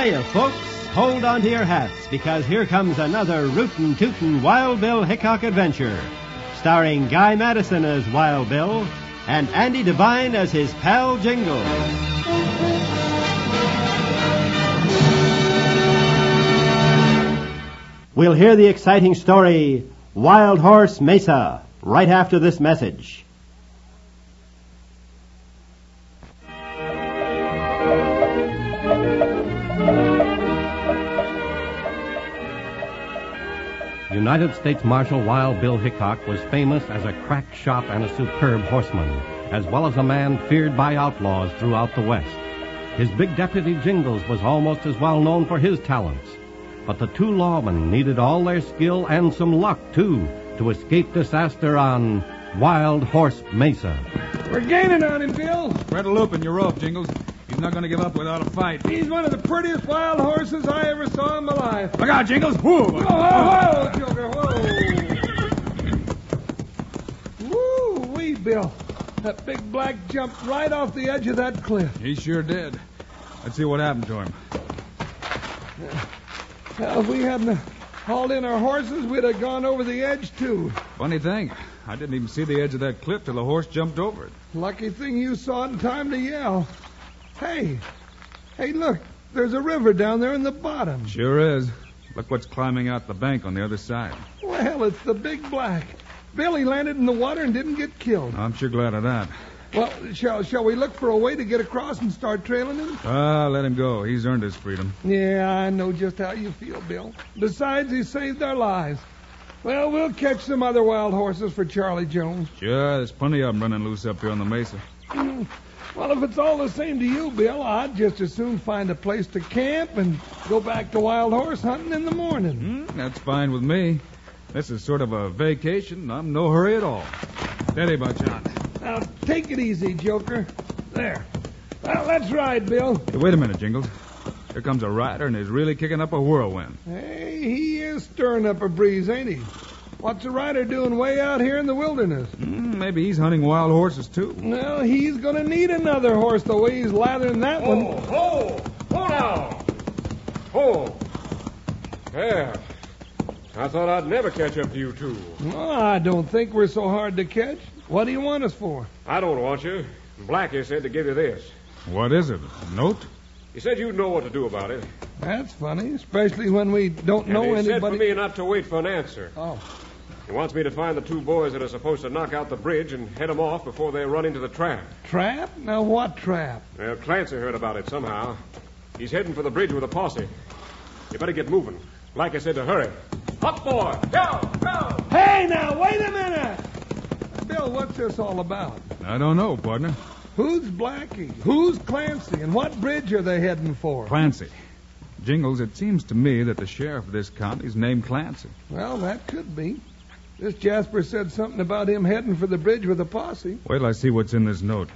Hiya, folks. Hold on to your hats, because here comes another rootin' tootin' Wild Bill Hickok adventure, starring Guy Madison as Wild Bill and Andy Devine as his pal Jingle. We'll hear the exciting story, Wild Horse Mesa, right after this message. United States Marshal Wild Bill Hickok was famous as a crack shot and a superb horseman, as well as a man feared by outlaws throughout the West. His big deputy Jingles was almost as well known for his talents. But the two lawmen needed all their skill and some luck, too, to escape disaster on Wild Horse Mesa. We're gaining on him, Bill. Spread a loop in your rope, Jingles. He's not going to give up without a fight. He's one of the prettiest wild horses I ever saw in my life. Look out, Jingles. Whoa, whoa, Joker, whoa. Woo-wee, Bill. That big black jumped right off the edge of that cliff. He sure did. Let's see what happened to him. Well, if we hadn't hauled in our horses, we'd have gone over the edge, too. Funny thing, I didn't even see the edge of that cliff till the horse jumped over it. Lucky thing you saw it in time to yell. Hey, look, there's a river down there in the bottom. Sure is. Look what's climbing out the bank on the other side. Well, it's the big black. Billy landed in the water and didn't get killed. I'm sure glad of that. Well, shall we look for a way to get across and start trailing him? Let him go. He's earned his freedom. Yeah, I know just how you feel, Bill. Besides, he saved our lives. Well, we'll catch some other wild horses for Charlie Jones. Sure, there's plenty of them running loose up here on the mesa. Well, if it's all the same to you, Bill, I'd just as soon find a place to camp and go back to wild horse hunting in the morning. That's fine with me. This is sort of a vacation. I'm no hurry at all. Steady, Buckshot. Now, take it easy, Joker. There. Well, let's ride, Bill. Hey, wait a minute, Jingles. Here comes a rider, and he's really kicking up a whirlwind. Hey, he is stirring up a breeze, ain't he? What's a rider doing way out here in the wilderness? Maybe he's hunting wild horses, too. Well, he's going to need another horse the way he's lathering that one. Hold now. Hold. There. I thought I'd never catch up to you two. Well, I don't think we're so hard to catch. What do you want us for? I don't want you. Blackie said to give you this. What is it? A note? He said you'd know what to do about it. That's funny, especially when we don't know anybody. He said for anybody. me not to wait for an answer. Oh. He wants me to find the two boys that are supposed to knock out the bridge and head them off before they run into the trap. Trap? Now, what trap? Well, Clancy heard about it somehow. He's heading for the bridge with a posse. You better get moving. Blackie said to hurry. Up, boy! Go! Hey, now, wait a minute! Bill, what's this all about? I don't know, partner. Who's Blackie? Who's Clancy? And what bridge are they heading for? Clancy. Jingles, it seems to me that the sheriff of this county is named Clancy. Well, that could be. This Jasper said something about him heading for the bridge with a posse. Wait till I see what's in this note.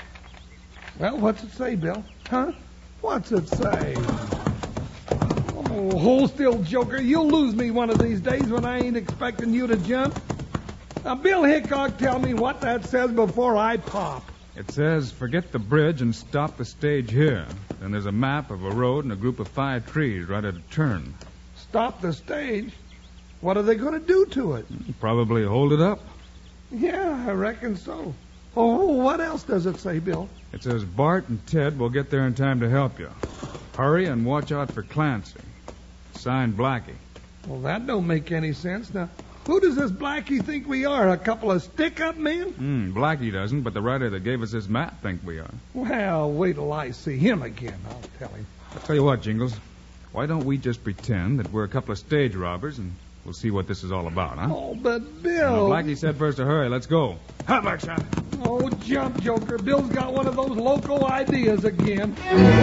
Well, what's it say, Bill? Huh? What's it say? Oh, hold still, Joker. You'll lose me one of these days when I ain't expecting you to jump. Now, Bill Hickok, tell me what that says before I pop. It says, forget the bridge and stop the stage here. Then there's a map of a road and a group of 5 trees right at a turn. Stop the stage? What are they going to do to it? Probably hold it up. Yeah, I reckon so. Oh, what else does it say, Bill? It says Bart and Ted will get there in time to help you. Hurry and watch out for Clancy. Signed, Blackie. Well, that don't make any sense. Now, who does this Blackie think we are? A couple of stick-up men? Blackie doesn't, but the writer that gave us this map think we are. Well, wait till I see him again. I'll tell him. I'll tell you what, Jingles. Why don't we just pretend that we're a couple of stage robbers and we'll see what this is all about, huh? Oh, but Bill... Blackie said first to hurry. Let's go. Hot, Buckshot. Oh, jump, Joker. Bill's got one of those local ideas again.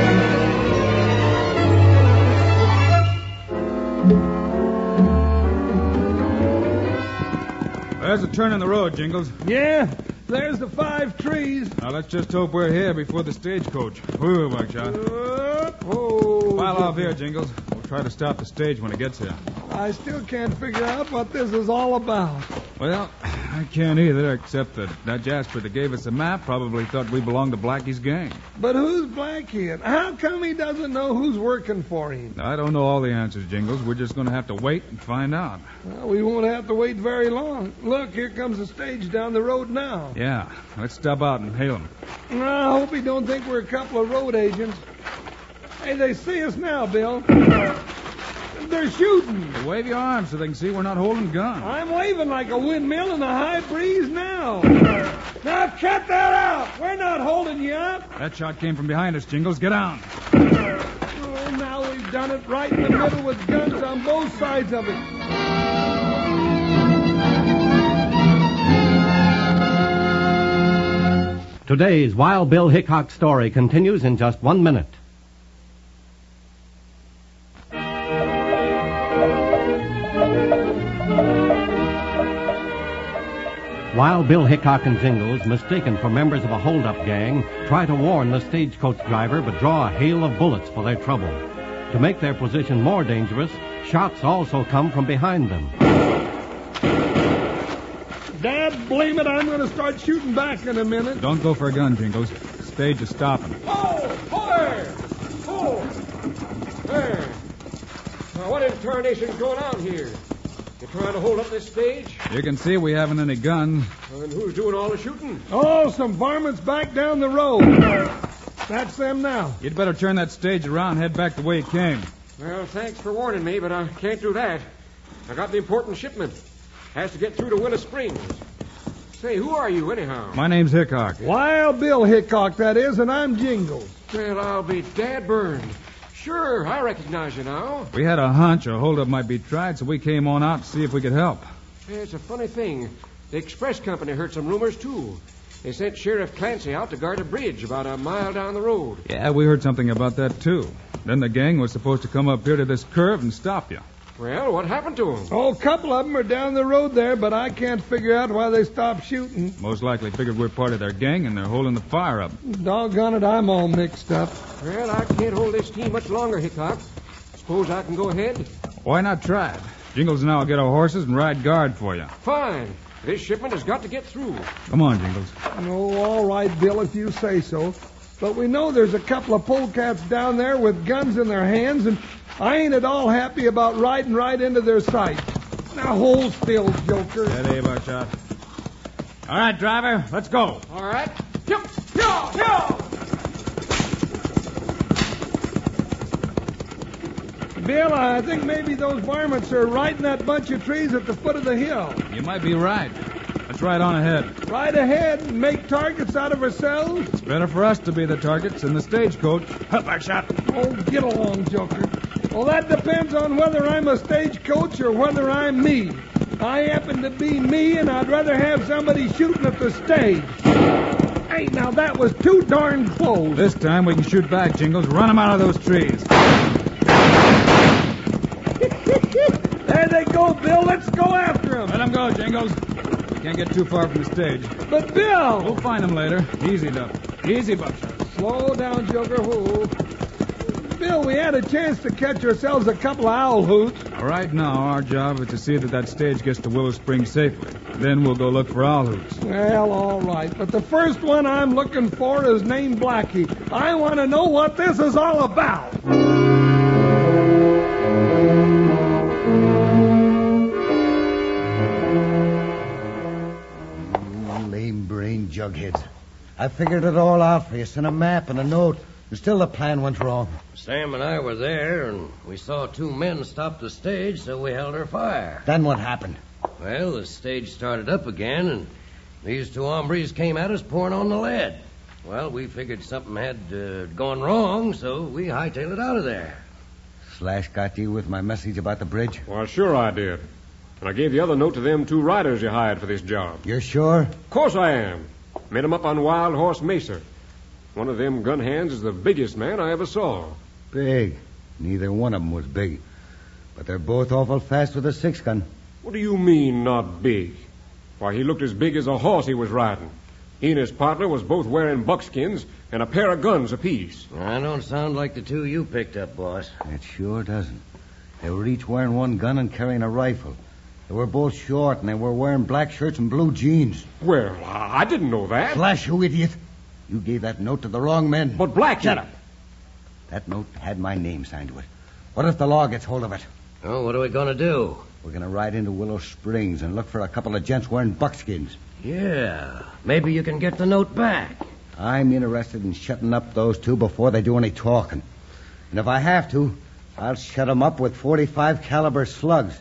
There's a turn in the road, Jingles. Yeah, there's the 5 trees. Now, let's just hope we're here before the stagecoach. Whoa, Buckshot. Whoa. Pile off here, Jingles. We'll try to stop the stage when it gets here. I still can't figure out what this is all about. Well, I can't either, except that Jasper that gave us the map probably thought we belonged to Blackie's gang. But who's Blackie? And how come he doesn't know who's working for him? I don't know all the answers, Jingles. We're just going to have to wait and find out. Well, we won't have to wait very long. Look, here comes the stage down the road now. Yeah, let's stop out and hail him. I hope he don't think we're a couple of road agents. Hey, they see us now, Bill. They're shooting. Well, wave your arms so they can see we're not holding guns. I'm waving like a windmill in a high breeze now. Now cut that out. We're not holding you up. That shot came from behind us, Jingles. Get down. Oh, now we've done it right in the middle with guns on both sides of it. Today's Wild Bill Hickok story continues in just 1 minute. Wild Bill Hickok and Jingles, mistaken for members of a hold-up gang, try to warn the stagecoach driver but draw a hail of bullets for their trouble. To make their position more dangerous, shots also come from behind them. Dad, blame it, I'm going to start shooting back in a minute. Don't go for a gun, Jingles. The stage is stopping. Oh, there! Oh! There! Now, what in tarnation's going on here? You trying to hold up this stage? You can see we haven't any guns. Well, then who's doing all the shooting? Oh, some varmints back down the road. That's them now. You'd better turn that stage around and head back the way you came. Well, thanks for warning me, but I can't do that. I got the important shipment. Has to get through to Willow Springs. Say, who are you, anyhow? My name's Hickok. Wild Bill Hickok, that is, and I'm Jingles. Well, I'll be dad burned. Sure, I recognize you now. We had a hunch a holdup might be tried, so we came on out to see if we could help. Yeah, it's a funny thing. The express company heard some rumors, too. They sent Sheriff Clancy out to guard a bridge about a mile down the road. Yeah, we heard something about that, too. Then the gang was supposed to come up here to this curve and stop you. Well, what happened to them? Oh, a couple of them are down the road there, but I can't figure out why they stopped shooting. Most likely figured we're part of their gang and they're holding the fire up. Doggone it, I'm all mixed up. Well, I can't hold this team much longer, Hickok. Suppose I can go ahead? Why not try it? Jingles and I will get our horses and ride guard for you. Fine. This shipment has got to get through. Come on, Jingles. Oh, all right, Bill, if you say so. But we know there's a couple of polecats down there with guns in their hands, and I ain't at all happy about riding right into their sight. Now hold still, Joker. Steady, Buckshot. All right, driver, let's go. All right. Yep. Yo! Bill, I think maybe those varmints are right in that bunch of trees at the foot of the hill. You might be right. Let's ride on ahead. Right ahead and make targets out of ourselves? It's better for us to be the targets in the stagecoach. Up, Buckshot. Oh, get along, Joker. Well, that depends on whether I'm a stagecoach or whether I'm me. I happen to be me, and I'd rather have somebody shooting at the stage. Hey, now that was too darn close. This time we can shoot back, Jingles. Run them out of those trees. There they go, Bill. Let's go after them. Let them go, Jingles. Can't get too far from the stage. But, Bill! We'll find them later. Easy, though. Easy, Buckshot. Slow down, Joker. Whoa. Bill, we had a chance to catch ourselves a couple of owl hoots. Right now, our job is to see that stage gets to Willow Springs safely. Then we'll go look for owl hoots. Well, all right. But the first one I'm looking for is named Blackie. I want to know what this is all about. Lame-brained jugheads. I figured it all out for you. Sent a map and a note. And still the plan went wrong. Sam and I were there, and we saw two men stop the stage, so we held our fire. Then what happened? Well, the stage started up again, and these two hombres came at us pouring on the lead. Well, we figured something had gone wrong, so we hightailed it out of there. Slash got you with my message about the bridge? Well, sure I did. And I gave the other note to them two riders you hired for this job. You're sure? Of course I am. Met them up on Wild Horse Mesa. One of them gun hands is the biggest man I ever saw. Big. Neither one of them was big. But they're both awful fast with a 6-gun. What do you mean, not big? Why, he looked as big as a horse he was riding. He and his partner was both wearing buckskins and a pair of guns apiece. That don't sound like the two you picked up, boss. It sure doesn't. They were each wearing one gun and carrying a rifle. They were both short, and they were wearing black shirts and blue jeans. Well, I didn't know that. Slash, you idiot. You gave that note to the wrong men. But Blackie... Shut up. That note had my name signed to it. What if the law gets hold of it? Oh, what are we going to do? We're going to ride into Willow Springs and look for a couple of gents wearing buckskins. Yeah, maybe you can get the note back. I'm interested in shutting up those two before they do any talking. And if I have to, I'll shut them up with .45 caliber slugs.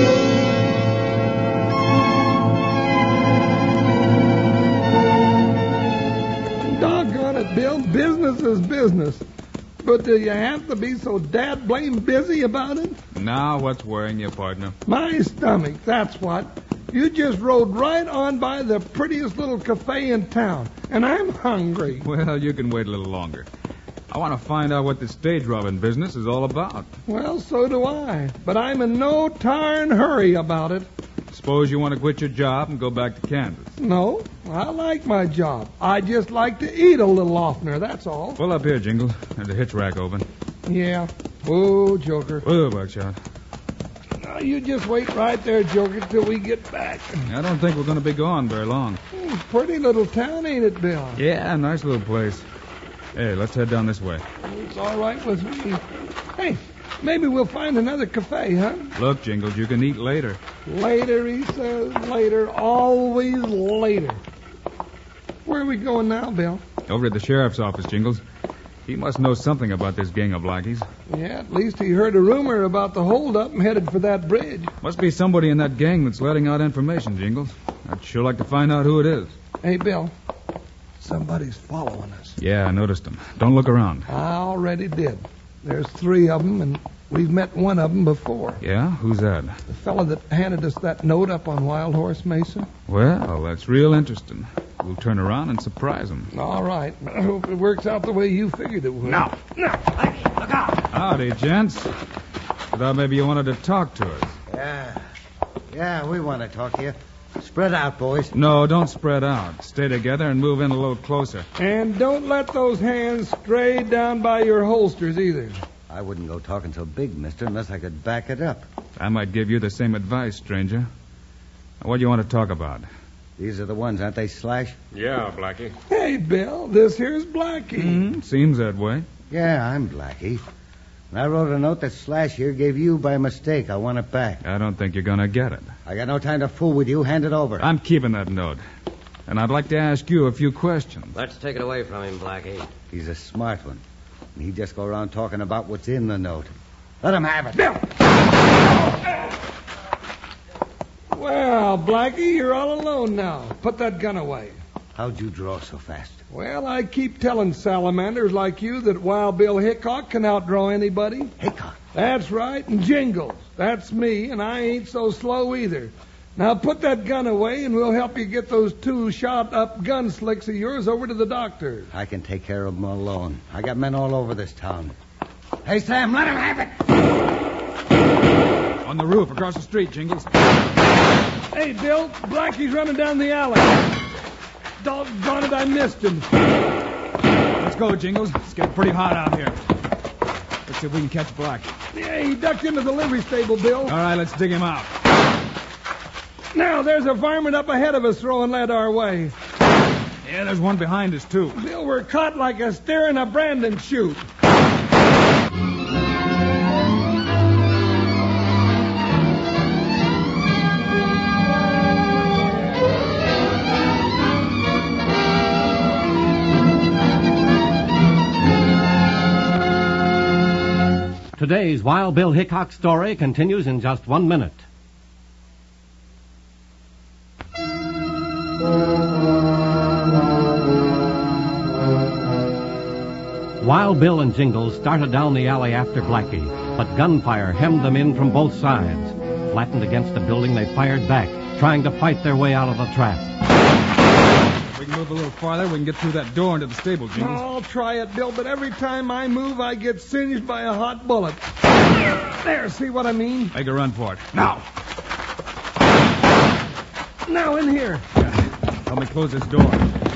Doggone it, Bill. Business is business. But do you have to be so dad-blame busy about it? Now, what's worrying you, partner? My stomach, that's what. You just rode right on by the prettiest little cafe in town, and I'm hungry. Well, you can wait a little longer. I want to find out what this stage robbing business is all about. Well, so do I. But I'm in no tarn hurry about it. Suppose you want to quit your job and go back to Kansas. No, I like my job. I just like to eat a little oftener, that's all. Pull up here, Jingle. There's a hitch rack open. Yeah. Oh, Joker. Oh, Buckshot. Now, you just wait right there, Joker, till we get back. I don't think we're going to be gone very long. Pretty little town, ain't it, Bill? Yeah, nice little place. Hey, let's head down this way. It's all right with me. Hey, maybe we'll find another cafe, huh? Look, Jingles, you can eat later. Later, he says. Later. Always later. Where are we going now, Bill? Over to the sheriff's office, Jingles. He must know something about this gang of Blackies. Yeah, at least he heard a rumor about the holdup and headed for that bridge. Must be somebody in that gang that's letting out information, Jingles. I'd sure like to find out who it is. Hey, Bill. Somebody's following us. Yeah, I noticed them. Don't look around. I already did. There's 3 of them, and we've met one of them before. Yeah? Who's that? The fella that handed us that note up on Wild Horse Mesa. Well, that's real interesting. We'll turn around and surprise them. All right. I hope it works out the way you figured it would. No. Blackie, look out. Howdy, gents. Thought maybe you wanted to talk to us. Yeah, we want to talk to you. Spread out, boys. No, don't spread out. Stay together and move in a little closer. And don't let those hands stray down by your holsters either. I wouldn't go talking so big, mister, unless I could back it up. I might give you the same advice, stranger. Now, what do you want to talk about? These are the ones, aren't they, Slash? Yeah, Blackie. Hey, Bill, this here's Blackie. Seems that way. Yeah, I'm Blackie. And I wrote a note that Slash here gave you by mistake. I want it back. I don't think you're going to get it. I got no time to fool with you. Hand it over. I'm keeping that note. And I'd like to ask you a few questions. Let's take it away from him, Blackie. He's a smart one. And he just go around talking about what's in the note. Let him have it. Bill! Well, Blackie, you're all alone now. Put that gun away. How'd you draw so fast? Well, I keep telling salamanders like you that Wild Bill Hickok can outdraw anybody. Hickok? That's right, and Jingles. That's me, and I ain't so slow either. Now put that gun away, and we'll help you get those 2 shot-up gun slicks of yours over to the doctor. I can take care of them alone. I got men all over this town. Hey, Sam, let him have it. On the roof across the street, Jingles. Hey, Bill, Blackie's running down the alley. Doggone it, I missed him. Let's go, Jingles. It's getting pretty hot out here. Let's see if we can catch Blackie. Yeah, he ducked into the livery stable, Bill. All right, let's dig him out. Now, there's a varmint up ahead of us throwing lead our way. Yeah, there's one behind us, too. Bill, we're caught like a steer in a branding chute. Today's Wild Bill Hickok story continues in just 1 minute. Wild Bill and Jingles started down the alley after Blackie, but gunfire hemmed them in from both sides. Flattened against a building, they fired back, trying to fight their way out of the trap. If we can move a little farther, we can get through that door into the stable, Jingles. I'll try it, Bill, but every time I move, I get singed by a hot bullet. There, see what I mean? Make a run for it. Now! Now, in here. Help me close this door.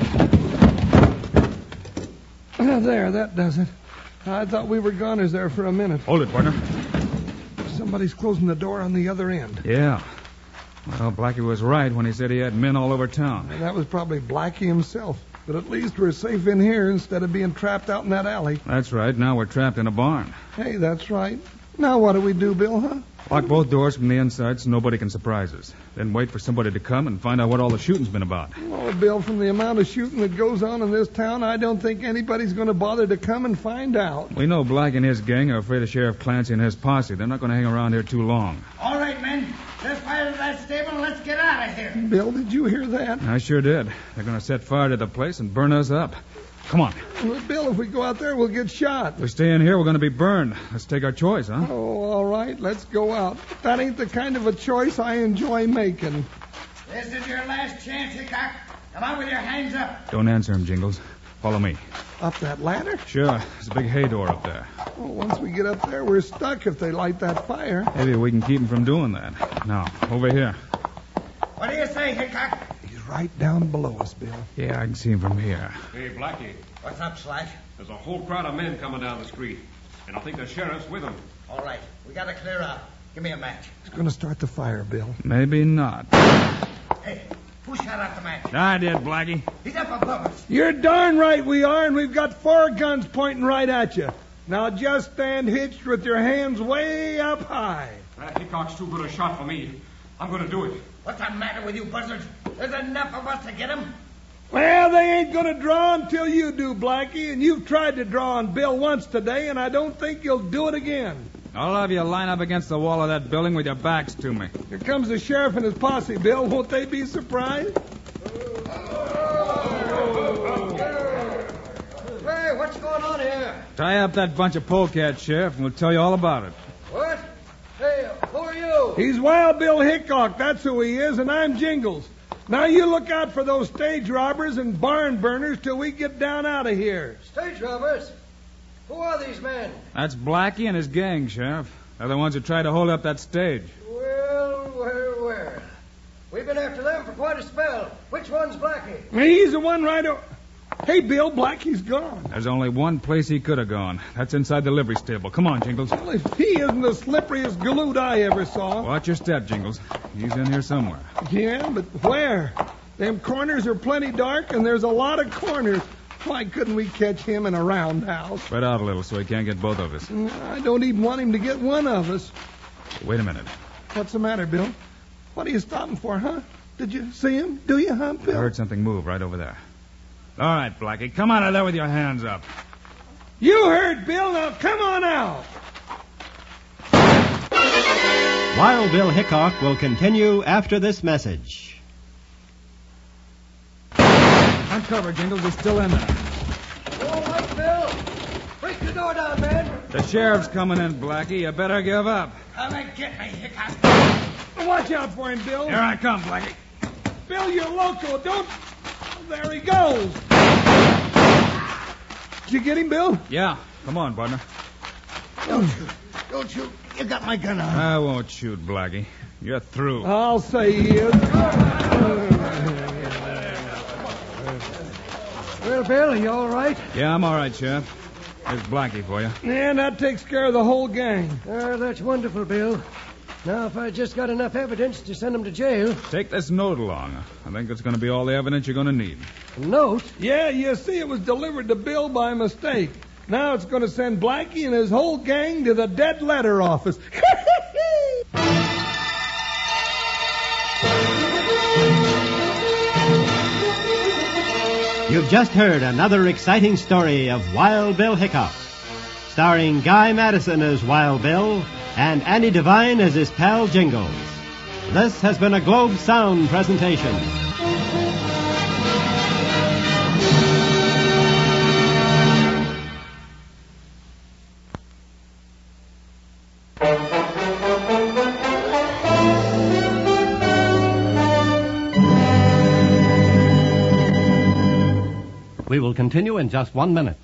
There, that does it. I thought we were goners there for a minute. Hold it, partner. Somebody's closing the door on the other end. Yeah. Well, Blackie was right when he said he had men all over town. And that was probably Blackie himself. But at least we're safe in here instead of being trapped out in that alley. That's right. Now we're trapped in a barn. Hey, that's right. Now what do we do, Bill, huh? Lock both doors from the inside so nobody can surprise us. Then wait for somebody to come and find out what all the shooting's been about. Oh, Bill, from the amount of shooting that goes on in this town, I don't think anybody's going to bother to come and find out. We know Black and his gang are afraid of Sheriff Clancy and his posse. They're not going to hang around here too long. All right, men. Let's fire to that stable and let's get out of here. Bill, did you hear that? I sure did. They're going to set fire to the place and burn us up. Come on. Well, Bill, if we go out there, we'll get shot. If we stay in here, we're going to be burned. Let's take our choice, huh? Oh, all right. Let's go out. That ain't the kind of a choice I enjoy making. This is your last chance, Hickok. Come on with your hands up. Don't answer him, Jingles. Follow me. Up that ladder? Sure. There's a big hay door up there. Oh, once we get up there, we're stuck if they light that fire. Maybe we can keep them from doing that. Now, over here. What do you say, Hickok? He's right down below us, Bill. Yeah, I can see him from here. Hey, Blackie, What's up, Slash? there's a whole crowd of men coming down the street. And I think the sheriff's with them. All right. We got to clear out. Give me a match. He's going to start the fire, Bill. Maybe not. Hey, who shot out the match? I did, Blackie. He's up above us. You're darn right we are, and we've got 4 guns pointing right at you. Now just stand hitched with your hands way up high. That Hickok's too good a shot for me. I'm going to do it. What's the matter with you buzzards? There's enough of us to get him. Well, they ain't going to draw until you do, Blackie, and you've tried to draw on Bill once today, and I don't think you'll do it again. All of you line up against the wall of that building with your backs to me. Here comes the sheriff and his posse, Bill. Won't they be surprised? Hey, what's going on here? Tie up that bunch of polecats, Sheriff, and we'll tell you all about it. What? Hey, who are you? He's Wild Bill Hickok, that's who he is, and I'm Jingles. Now you look out for those stage robbers and barn burners till we get down out of here. Stage robbers? Who are these men? That's Blackie and his gang, Sheriff. They're the ones who tried to hold up that stage. Well. We've been after them for quite a spell. Which one's Blackie? He's the one right over... Hey, Bill, Blackie's gone. There's only one place he could have gone. That's inside the livery stable. Come on, Jingles. Well, if he isn't the slipperiest galoot I ever saw. Watch your step, Jingles. He's in here somewhere. Yeah, but where? Them corners are plenty dark, and there's a lot of corners. Why couldn't we catch him in a roundhouse? Spread out a little so he can't get both of us. I don't even want him to get one of us. Wait a minute. What's the matter, Bill? What are you stopping for, huh? Did you see him? Do you, huh, I Bill? heard something move right over there. All right, Blackie, come out of there with your hands up. You heard, Bill. Now come on out. Wild Bill Hickok will continue after this message. Uncover, Jingles. He's still in there. All right, Bill. Break the door down, man. The sheriff's coming in, Blackie. You better give up. Come and get me, Hickok. Watch out for him, Bill. Here I come, Blackie. Bill, you're loco. Don't... There he goes. Did you get him, Bill? Yeah. Come on, partner. Don't shoot. You got my gun on. I won't shoot, Blackie. You're through. I'll say he is. Well, Bill, you all right? Yeah, I'm all right, Sheriff. There's Blackie for you. And that takes care of the whole gang. That's wonderful, Bill. Now, if I just got enough evidence to send him to jail. Take this note along. I think it's going to be all the evidence you're going to need. A note? Yeah, you see, it was delivered to Bill by mistake. Now it's going to send Blackie and his whole gang to the dead letter office. You've just heard another exciting story of Wild Bill Hickok, starring Guy Madison as Wild Bill and Annie Devine as his pal Jingles. This has been a Globe Sound presentation. We will continue in just 1 minute.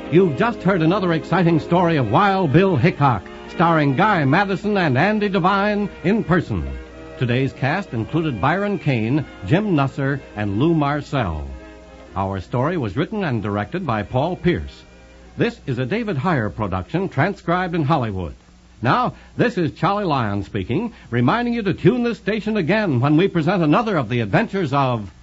You've just heard another exciting story of Wild Bill Hickok, starring Guy Madison and Andy Devine in person. Today's cast included Byron Kane, Jim Nusser, and Lou Marcel. Our story was written and directed by Paul Pierce. This is a David Heyer production, transcribed in Hollywood. Now, this is Charlie Lyon speaking, reminding you to tune this station again when we present another of the adventures of